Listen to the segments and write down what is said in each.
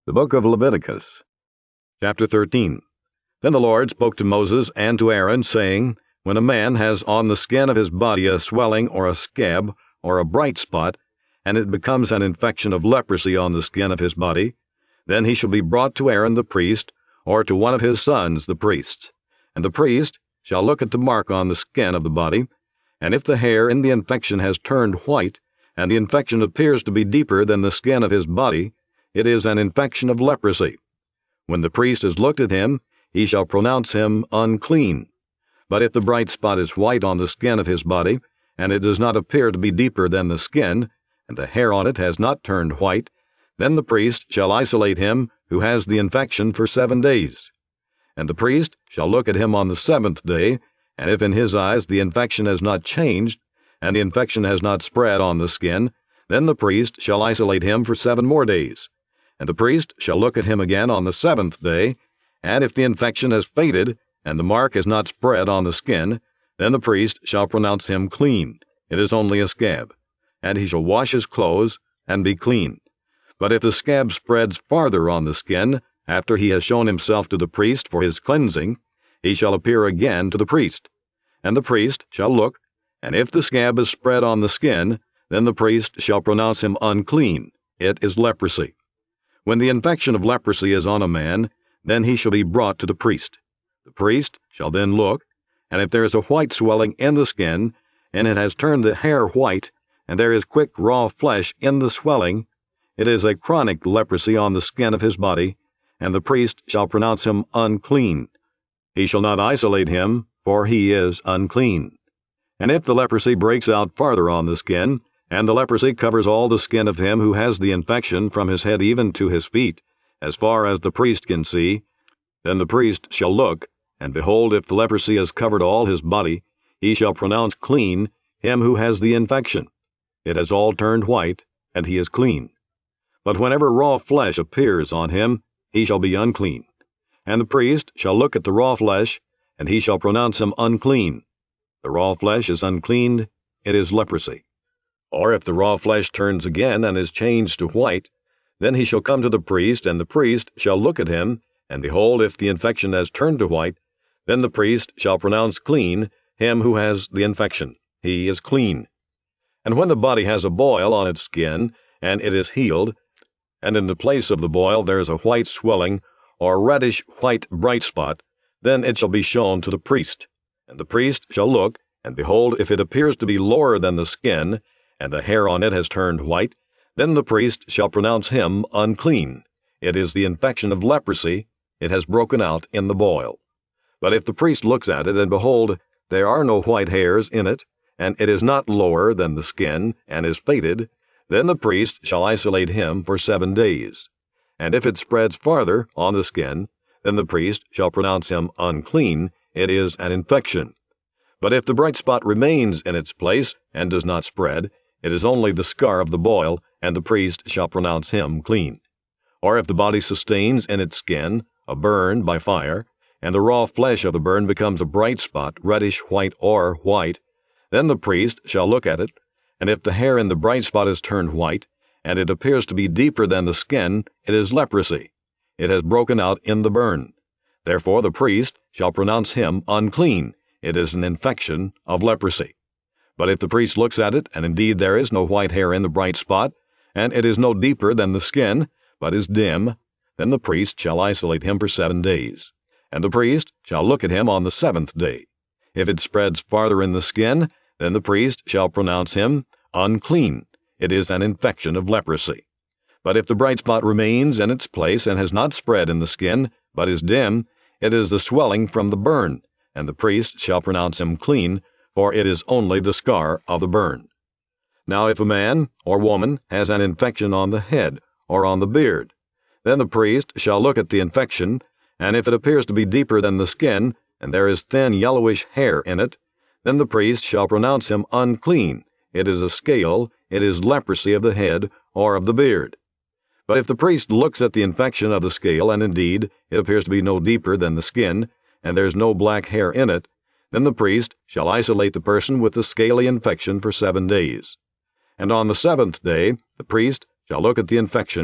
The Book of Leviticus, Chapter 13. Then the Lord spoke to Moses and to Aaron, saying, When a man has on the skin of his body a swelling or a scab or a bright spot, and it becomes an infection of leprosy on the skin of his body, then he shall be brought to Aaron the priest, or to one of his sons the priests. And the priest shall look at the mark on the skin of the body, and if the hair in the infection has turned white, and the infection appears to be deeper than the skin of his body, it is an infection of leprosy. When the priest has looked at him, he shall pronounce him unclean. But if the bright spot is white on the skin of his body, and it does not appear to be deeper than the skin, and the hair on it has not turned white, then the priest shall isolate him who has the infection for 7 days. And the priest shall look at him on the 7th day, and if in his eyes the infection has not changed, and the infection has not spread on the skin, then the priest shall isolate him for 7 more days. And the priest shall look at him again on the 7th day, and if the infection has faded, and the mark has not spread on the skin, then the priest shall pronounce him clean. It is only a scab. And he shall wash his clothes, and be clean. But if the scab spreads farther on the skin, after he has shown himself to the priest for his cleansing, he shall appear again to the priest. And the priest shall look, and if the scab is spread on the skin, then the priest shall pronounce him unclean. It is leprosy. When the infection of leprosy is on a man, then he shall be brought to the priest. The priest shall then look, and if there is a white swelling in the skin, and it has turned the hair white, and there is quick raw flesh in the swelling, it is a chronic leprosy on the skin of his body, and the priest shall pronounce him unclean. He shall not isolate him, for he is unclean. And if the leprosy breaks out farther on the skin, and the leprosy covers all the skin of him who has the infection from his head even to his feet, as far as the priest can see, then the priest shall look, and behold, if the leprosy has covered all his body, he shall pronounce clean him who has the infection. It has all turned white, and he is clean. But whenever raw flesh appears on him, he shall be unclean. And the priest shall look at the raw flesh, and he shall pronounce him unclean. The raw flesh is unclean, it is leprosy. Or if the raw flesh turns again and is changed to white, then he shall come to the priest, and the priest shall look at him, and behold, if the infection has turned to white, then the priest shall pronounce clean him who has the infection. He is clean. And when the body has a boil on its skin, and it is healed, and in the place of the boil there is a white swelling, or reddish-white bright spot, then it shall be shown to the priest. And the priest shall look, and behold, if it appears to be lower than the skin, and the hair on it has turned white, then the priest shall pronounce him unclean. It is the infection of leprosy. It has broken out in the boil. But if the priest looks at it, and behold, there are no white hairs in it, and it is not lower than the skin, and is faded, then the priest shall isolate him for 7 days. And if it spreads farther on the skin, then the priest shall pronounce him unclean. It is an infection. But if the bright spot remains in its place, and does not spread, it is only the scar of the boil, and the priest shall pronounce him clean. Or if the body sustains in its skin a burn by fire, and the raw flesh of the burn becomes a bright spot, reddish, white, or white, then the priest shall look at it, and if the hair in the bright spot is turned white, and it appears to be deeper than the skin, it is leprosy. It has broken out in the burn. Therefore the priest shall pronounce him unclean. It is an infection of leprosy. But if the priest looks at it, and indeed there is no white hair in the bright spot, and it is no deeper than the skin, but is dim, then the priest shall isolate him for 7 days. And the priest shall look at him on the 7th day. If it spreads farther in the skin, then the priest shall pronounce him unclean. It is an infection of leprosy. But if the bright spot remains in its place and has not spread in the skin, but is dim, it is the swelling from the burn, and the priest shall pronounce him clean, for it is only the scar of the burn. Now if a man or woman has an infection on the head or on the beard, then the priest shall look at the infection, and if it appears to be deeper than the skin, and there is thin yellowish hair in it, then the priest shall pronounce him unclean. It is a scale, it is leprosy of the head or of the beard. But if the priest looks at the infection of the scale, and indeed it appears to be no deeper than the skin, and there is no black hair in it, then the priest shall isolate the person with the scaly infection for 7 days. And on the 7th day the priest shall look at the infection,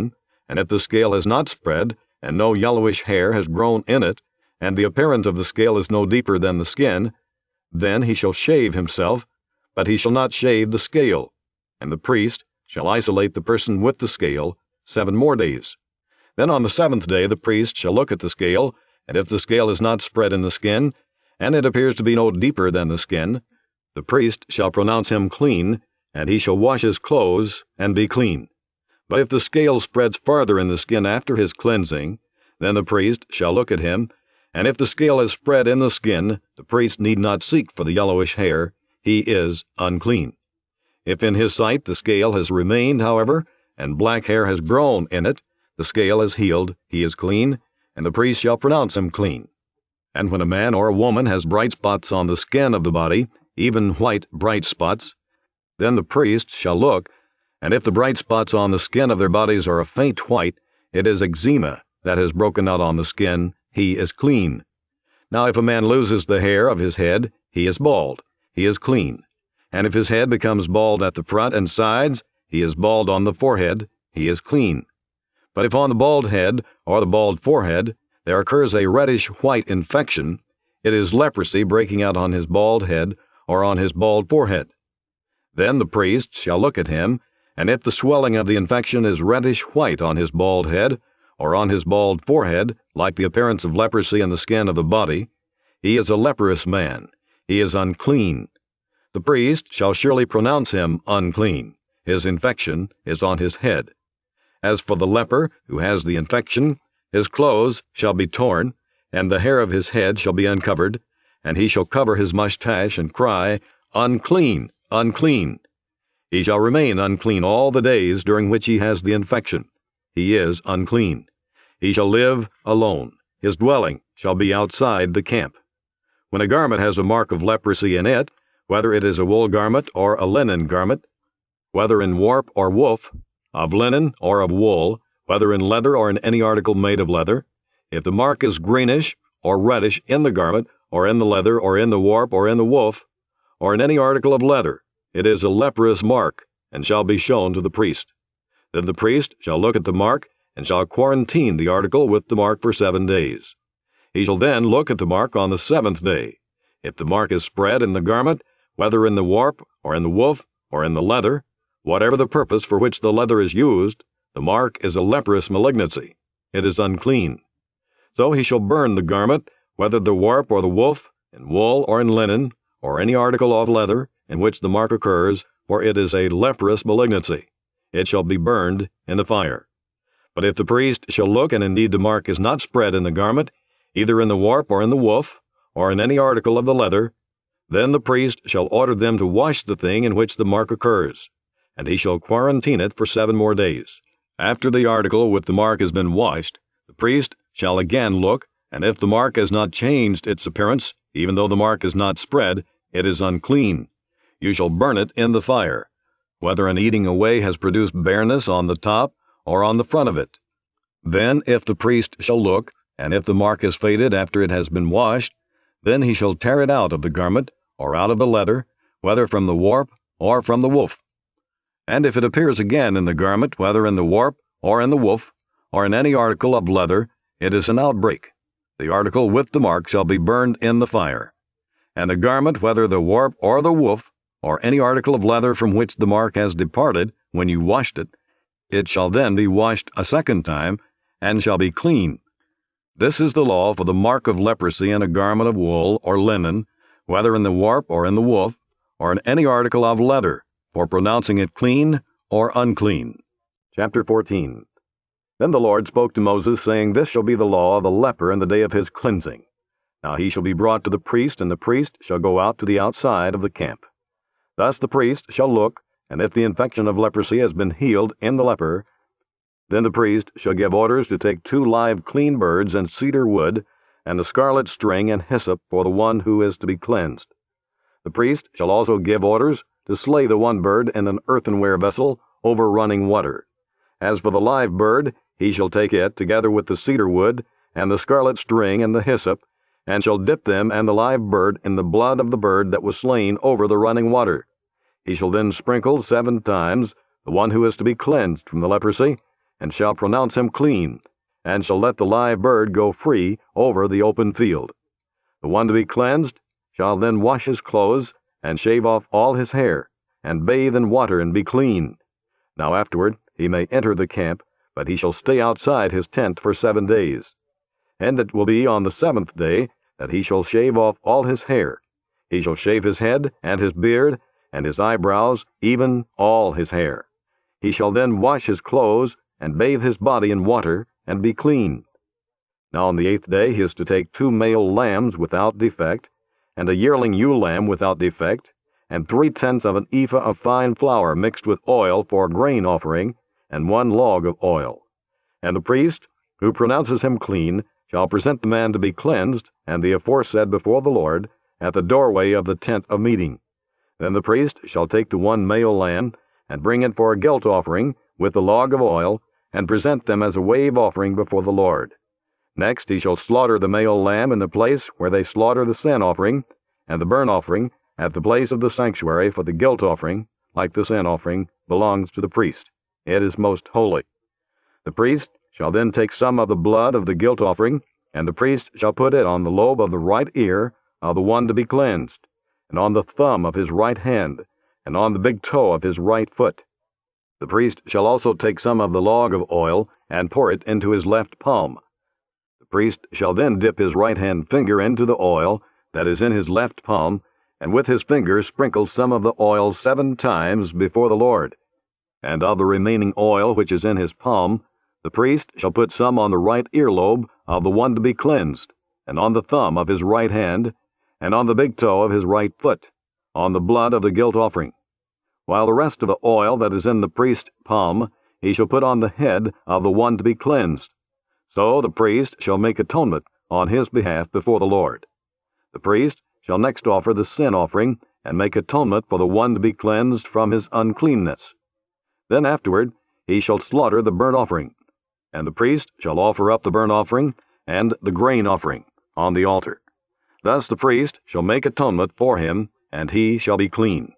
and if the scale has not spread, and no yellowish hair has grown in it, and the appearance of the scale is no deeper than the skin, then he shall shave himself, but he shall not shave the scale, and the priest shall isolate the person with the scale 7 more days. Then on the 7th day the priest shall look at the scale, and if the scale is not spread in the skin, and it appears to be no deeper than the skin, the priest shall pronounce him clean, and he shall wash his clothes and be clean. But if the scale spreads farther in the skin after his cleansing, then the priest shall look at him, and if the scale is spread in the skin, the priest need not seek for the yellowish hair, he is unclean. If in his sight the scale has remained, however, and black hair has grown in it, the scale is healed, he is clean, and the priest shall pronounce him clean. And when a man or a woman has bright spots on the skin of the body, even white bright spots, then the priest shall look, and if the bright spots on the skin of their bodies are a faint white, it is eczema that has broken out on the skin, he is clean. Now if a man loses the hair of his head, he is bald, he is clean. And if his head becomes bald at the front and sides, he is bald on the forehead, he is clean. But if on the bald head or the bald forehead there occurs a reddish-white infection, it is leprosy breaking out on his bald head or on his bald forehead. Then the priest shall look at him, and if the swelling of the infection is reddish-white on his bald head or on his bald forehead, like the appearance of leprosy in the skin of the body, he is a leprous man, he is unclean. The priest shall surely pronounce him unclean. His infection is on his head. As for the leper who has the infection, his clothes shall be torn, and the hair of his head shall be uncovered, and he shall cover his mustache and cry, Unclean, unclean. He shall remain unclean all the days during which he has the infection. He is unclean. He shall live alone. His dwelling shall be outside the camp. When a garment has a mark of leprosy in it, whether it is a wool garment or a linen garment, whether in warp or woof, of linen or of wool, whether in leather or in any article made of leather, if the mark is greenish or reddish in the garment, or in the leather, or in the warp, or in the woof, or in any article of leather, it is a leprous mark, and shall be shown to the priest. Then the priest shall look at the mark, and shall quarantine the article with the mark for 7 days. He shall then look at the mark on the 7th day. If the mark is spread in the garment, whether in the warp, or in the woof, or in the leather, whatever the purpose for which the leather is used, the mark is a leprous malignancy. It is unclean. So he shall burn the garment, whether the warp or the woof, in wool or in linen, or any article of leather, in which the mark occurs, for it is a leprous malignancy. It shall be burned in the fire. But if the priest shall look, and indeed the mark is not spread in the garment, either in the warp or in the woof, or in any article of the leather, then the priest shall order them to wash the thing in which the mark occurs, and he shall quarantine it for 7 more days. After the article with the mark has been washed, the priest shall again look, and if the mark has not changed its appearance, even though the mark is not spread, it is unclean. You shall burn it in the fire, whether an eating away has produced bareness on the top or on the front of it. Then if the priest shall look, and if the mark is faded after it has been washed, then he shall tear it out of the garment, or out of the leather, whether from the warp or from the woof. And if it appears again in the garment, whether in the warp or in the woof, or in any article of leather, it is an outbreak. The article with the mark shall be burned in the fire. And the garment, whether the warp or the woof, or any article of leather from which the mark has departed when you washed it, it shall then be washed a 2nd time, and shall be clean. This is the law for the mark of leprosy in a garment of wool or linen, whether in the warp or in the woof, or in any article of leather, for pronouncing it clean or unclean. Chapter 14. Then the Lord spoke to Moses, saying, This shall be the law of the leper in the day of his cleansing. Now he shall be brought to the priest, and the priest shall go out to the outside of the camp. Thus the priest shall look, and if the infection of leprosy has been healed in the leper, then the priest shall give orders to take 2 live clean birds and cedar wood, and a scarlet string and hyssop for the one who is to be cleansed. The priest shall also give orders to slay the one bird in an earthenware vessel over running water. As for the live bird, he shall take it, together with the cedar wood, and the scarlet string and the hyssop, and shall dip them and the live bird in the blood of the bird that was slain over the running water. He shall then sprinkle 7 times the one who is to be cleansed from the leprosy, and shall pronounce him clean, and shall let the live bird go free over the open field. The one to be cleansed shall then wash his clothes, and shave off all his hair, and bathe in water, and be clean. Now afterward he may enter the camp, but he shall stay outside his tent for 7 days. And it will be on the 7th day that he shall shave off all his hair. He shall shave his head, and his beard, and his eyebrows, even all his hair. He shall then wash his clothes, and bathe his body in water, and be clean. Now on the 8th day he is to take 2 male lambs without defect, and a yearling ewe lamb without defect, and 3/10 of an ephah of fine flour mixed with oil for a grain offering, and 1 log of oil. And the priest, who pronounces him clean, shall present the man to be cleansed, and the aforesaid before the Lord, at the doorway of the tent of meeting. Then the priest shall take the 1 male lamb, and bring it for a guilt offering, with the log of oil, and present them as a wave offering before the Lord. Next he shall slaughter the male lamb in the place where they slaughter the sin offering, and the burnt offering, at the place of the sanctuary, for the guilt offering, like the sin offering, belongs to the priest. It is most holy. The priest shall then take some of the blood of the guilt offering, and the priest shall put it on the lobe of the right ear of the one to be cleansed, and on the thumb of his right hand, and on the big toe of his right foot. The priest shall also take some of the log of oil, and pour it into his left palm. The priest shall then dip his right hand finger into the oil that is in his left palm, and with his finger sprinkle some of the oil 7 times before the Lord. And of the remaining oil which is in his palm, the priest shall put some on the right earlobe of the one to be cleansed, and on the thumb of his right hand, and on the big toe of his right foot, on the blood of the guilt offering. While the rest of the oil that is in the priest's palm he shall put on the head of the one to be cleansed. So the priest shall make atonement on his behalf before the Lord. The priest shall next offer the sin offering, and make atonement for the one to be cleansed from his uncleanness. Then afterward he shall slaughter the burnt offering, and the priest shall offer up the burnt offering and the grain offering on the altar. Thus the priest shall make atonement for him, and he shall be clean.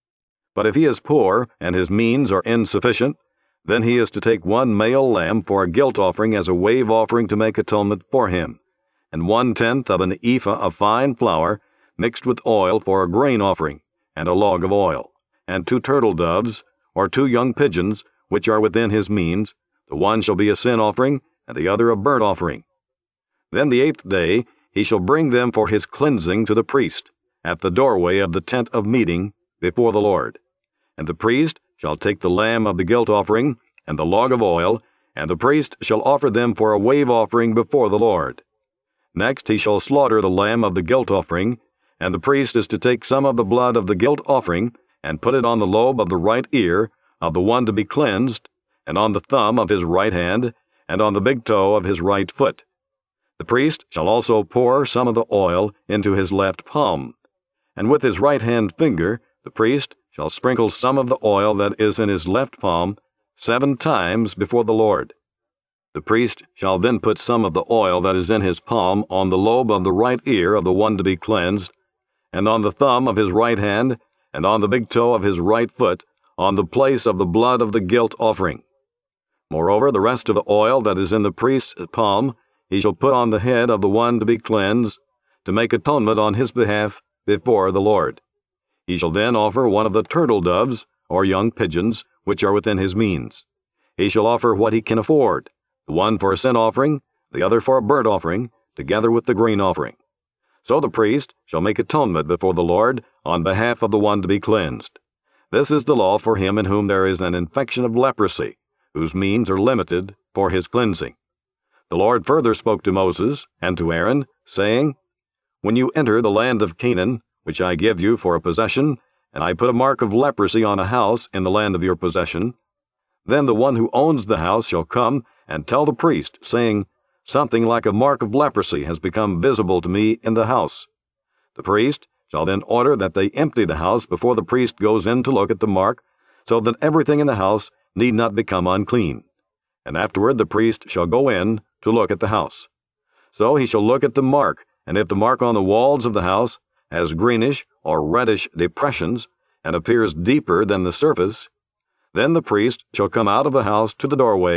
But if he is poor, and his means are insufficient, then he is to take 1 male lamb for a guilt offering as a wave offering to make atonement for him, and 1/10 of an ephah of fine flour mixed with oil for a grain offering, and a log of oil, and 2 turtle doves, or 2 young pigeons, which are within his means. The one shall be a sin offering, and the other a burnt offering. Then the 8th day he shall bring them for his cleansing to the priest, at the doorway of the tent of meeting, before the Lord. And the priest shall take the lamb of the guilt offering, and the log of oil, and the priest shall offer them for a wave offering before the Lord. Next he shall slaughter the lamb of the guilt offering, and the priest is to take some of the blood of the guilt offering, and put it on the lobe of the right ear of the one to be cleansed, and on the thumb of his right hand, and on the big toe of his right foot. The priest shall also pour some of the oil into his left palm, and with his right hand finger the priest shall sprinkle some of the oil that is in his left palm 7 times before the Lord. The priest shall then put some of the oil that is in his palm on the lobe of the right ear of the one to be cleansed, and on the thumb of his right hand, and on the big toe of his right foot, on the place of the blood of the guilt offering. Moreover, the rest of the oil that is in the priest's palm he shall put on the head of the one to be cleansed, to make atonement on his behalf before the Lord. He shall then offer 1 of the turtle doves, or young pigeons, which are within his means. He shall offer what he can afford, the one for a sin offering, the other for a burnt offering, together with the grain offering. So the priest shall make atonement before the Lord on behalf of the one to be cleansed. This is the law for him in whom there is an infection of leprosy, whose means are limited for his cleansing. The Lord further spoke to Moses and to Aaron, saying, When you enter the land of Canaan, which I give you for a possession, and I put a mark of leprosy on a house in the land of your possession, then the one who owns the house shall come and tell the priest, saying, Something like a mark of leprosy has become visible to me in the house. The priest shall then order that they empty the house before the priest goes in to look at the mark, so that everything in the house need not become unclean. And afterward the priest shall go in to look at the house. So he shall look at the mark, and if the mark on the walls of the house has greenish or reddish depressions, and appears deeper than the surface, then the priest shall come out of the house to the doorway,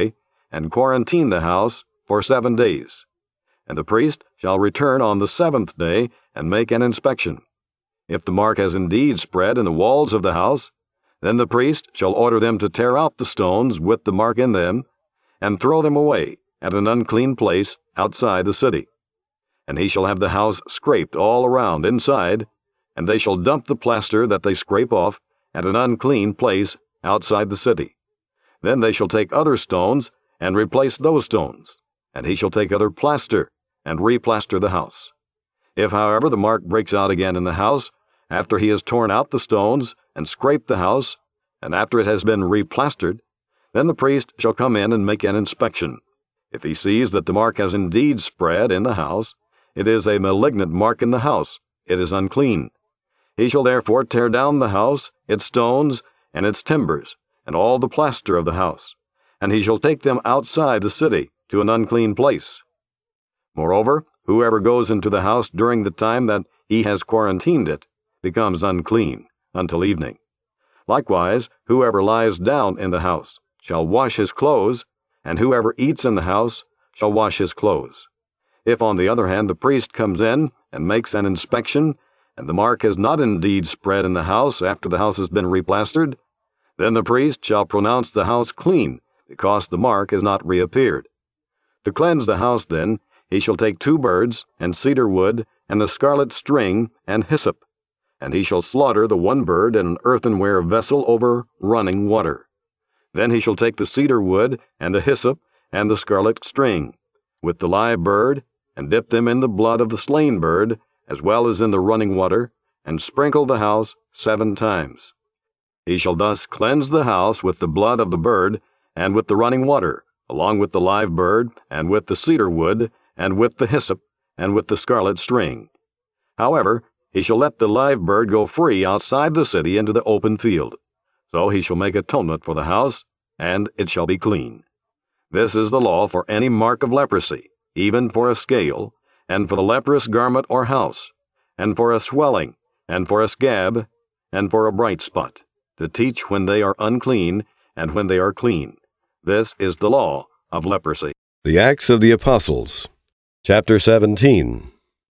and quarantine the house for 7 days. And the priest shall return on the 7th day and make an inspection. If the mark has indeed spread in the walls of the house, then the priest shall order them to tear out the stones with the mark in them, and throw them away at an unclean place outside the city. And he shall have the house scraped all around inside, and they shall dump the plaster that they scrape off at an unclean place outside the city. Then they shall take other stones and replace those stones, and he shall take other plaster and replaster the house. If, however, the mark breaks out again in the house, after he has torn out the stones and scraped the house, and after it has been replastered, then the priest shall come in and make an inspection. If he sees that the mark has indeed spread in the house, it is a malignant mark in the house, it is unclean. He shall therefore tear down the house, its stones, and its timbers, and all the plaster of the house, and he shall take them outside the city to an unclean place. Moreover, whoever goes into the house during the time that he has quarantined it becomes unclean until evening. Likewise, whoever lies down in the house shall wash his clothes, and whoever eats in the house shall wash his clothes. If, on the other hand, the priest comes in and makes an inspection, and the mark has not indeed spread in the house after the house has been replastered, then the priest shall pronounce the house clean, because the mark has not reappeared. To cleanse the house, then, he shall take 2 birds, and cedar wood, and a scarlet string, and hyssop, and he shall slaughter the one bird in an earthenware vessel over running water. Then he shall take the cedar wood, and the hyssop, and the scarlet string, with the live bird, and dip them in the blood of the slain bird, as well as in the running water, and sprinkle the house 7 times. He shall thus cleanse the house with the blood of the bird, and with the running water, along with the live bird, and with the cedar wood, and with the hyssop, and with the scarlet string. However, he shall let the live bird go free outside the city into the open field. So he shall make atonement for the house, and it shall be clean. This is the law for any mark of leprosy, even for a scale, and for the leprous garment or house, and for a swelling, and for a scab, and for a bright spot, to teach when they are unclean and when they are clean. This is the law of leprosy. The Acts of the Apostles, chapter 17.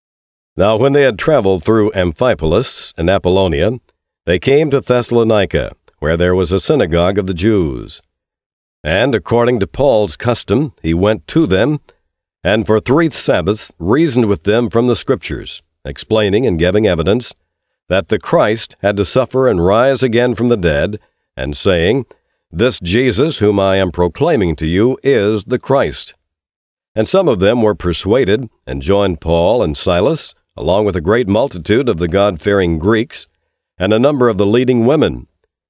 Now when they had traveled through Amphipolis and Apollonia, they came to Thessalonica, where there was a synagogue of the Jews. And according to Paul's custom, he went to them, and for 3 Sabbaths reasoned with them from the Scriptures, explaining and giving evidence that the Christ had to suffer and rise again from the dead, and saying, This Jesus whom I am proclaiming to you is the Christ. And some of them were persuaded, and joined Paul and Silas, along with a great multitude of the God-fearing Greeks, and a number of the leading women.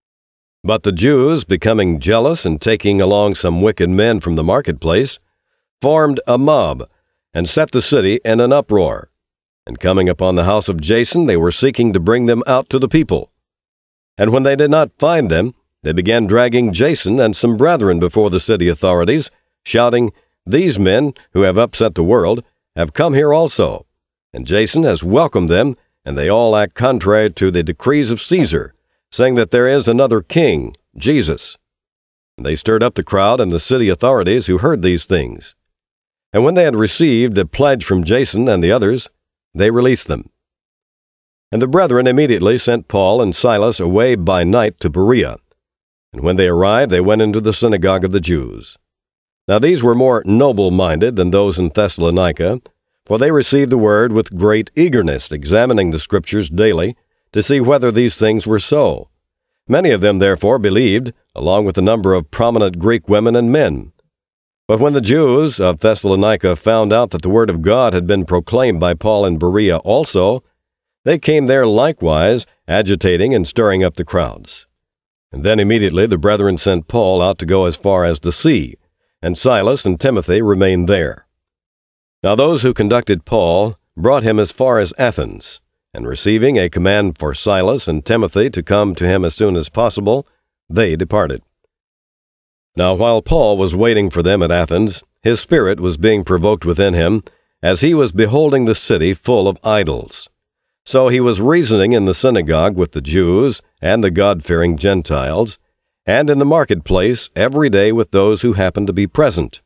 But the Jews, becoming jealous and taking along some wicked men from the marketplace, formed a mob, and set the city in an uproar. And coming upon the house of Jason, they were seeking to bring them out to the people. And when they did not find them, they began dragging Jason and some brethren before the city authorities, shouting, These men, who have upset the world, have come here also. And Jason has welcomed them, and they all act contrary to the decrees of Caesar, saying that there is another king, Jesus. And they stirred up the crowd and the city authorities who heard these things. And when they had received a pledge from Jason and the others, they released them. And the brethren immediately sent Paul and Silas away by night to Berea. And when they arrived, they went into the synagogue of the Jews. Now these were more noble-minded than those in Thessalonica, for they received the word with great eagerness, examining the Scriptures daily, to see whether these things were so. Many of them therefore believed, along with a number of prominent Greek women and men. But when the Jews of Thessalonica found out that the word of God had been proclaimed by Paul in Berea also, they came there likewise, agitating and stirring up the crowds. And then immediately the brethren sent Paul out to go as far as the sea, and Silas and Timothy remained there. Now those who conducted Paul brought him as far as Athens, and receiving a command for Silas and Timothy to come to him as soon as possible, they departed. Now while Paul was waiting for them at Athens, his spirit was being provoked within him, as he was beholding the city full of idols. So he was reasoning in the synagogue with the Jews and the God-fearing Gentiles, and in the marketplace every day with those who happened to be present.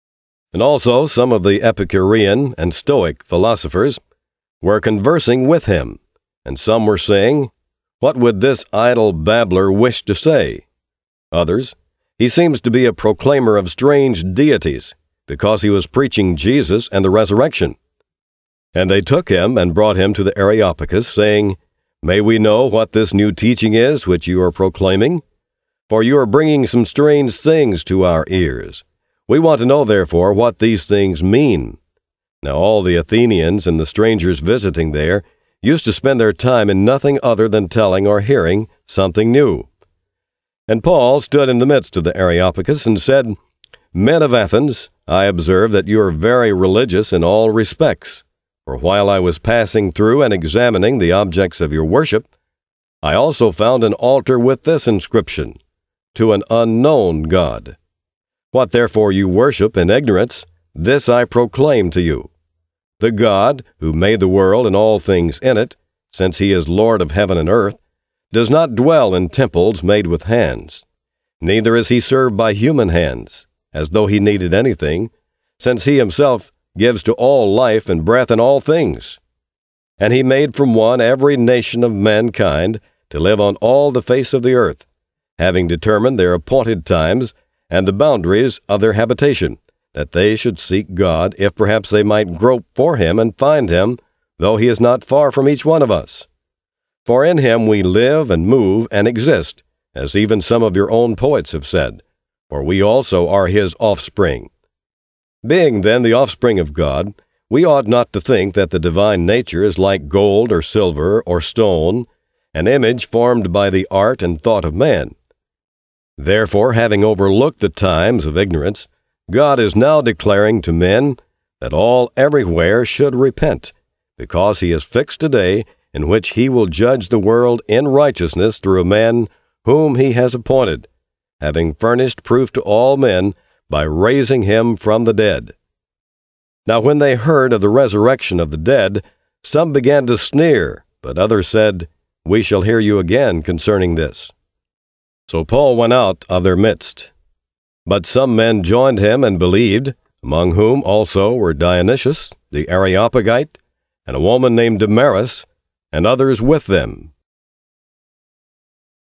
And also some of the Epicurean and Stoic philosophers were conversing with him, and some were saying, "What would this idle babbler wish to say?" Others, "He seems to be a proclaimer of strange deities, because he was preaching Jesus and the resurrection." And they took him and brought him to the Areopagus, saying, "May we know what this new teaching is which you are proclaiming? For you are bringing some strange things to our ears. We want to know, therefore, what these things mean." Now all the Athenians and the strangers visiting there used to spend their time in nothing other than telling or hearing something new. And Paul stood in the midst of the Areopagus and said, "Men of Athens, I observe that you are very religious in all respects. For while I was passing through and examining the objects of your worship, I also found an altar with this inscription, 'To an unknown God.' What therefore you worship in ignorance, this I proclaim to you. The God, who made the world and all things in it, since he is Lord of heaven and earth, does not dwell in temples made with hands. Neither is he served by human hands, as though he needed anything, since he himself gives to all life and breath and all things. And he made from one every nation of mankind to live on all the face of the earth, having determined their appointed times and the boundaries of their habitation, that they should seek God, if perhaps they might grope for him and find him, though he is not far from each one of us. For in him we live and move and exist, as even some of your own poets have said, for we also are his offspring. Being then the offspring of God, we ought not to think that the divine nature is like gold or silver or stone, an image formed by the art and thought of man. Therefore, having overlooked the times of ignorance, God is now declaring to men that all everywhere should repent, because he has fixed a day in which he will judge the world in righteousness through a man whom he has appointed, having furnished proof to all men by raising him from the dead. Now when they heard of the resurrection of the dead, some began to sneer, but others said, "We shall hear you again concerning this." So Paul went out of their midst. But some men joined him and believed, among whom also were Dionysius the Areopagite, and a woman named Damaris, and others with them.